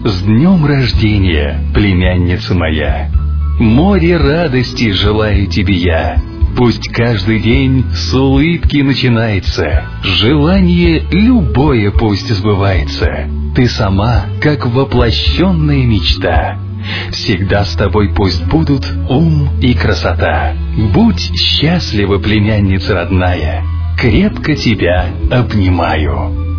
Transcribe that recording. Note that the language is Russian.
С днем рождения, племянница моя! Море радости желаю тебе я. Пусть каждый день с улыбки начинается, желание любое пусть сбывается. Ты сама, как воплощенная мечта. Всегда с тобой пусть будут ум и красота. Будь счастлива, племянница родная, крепко тебя обнимаю.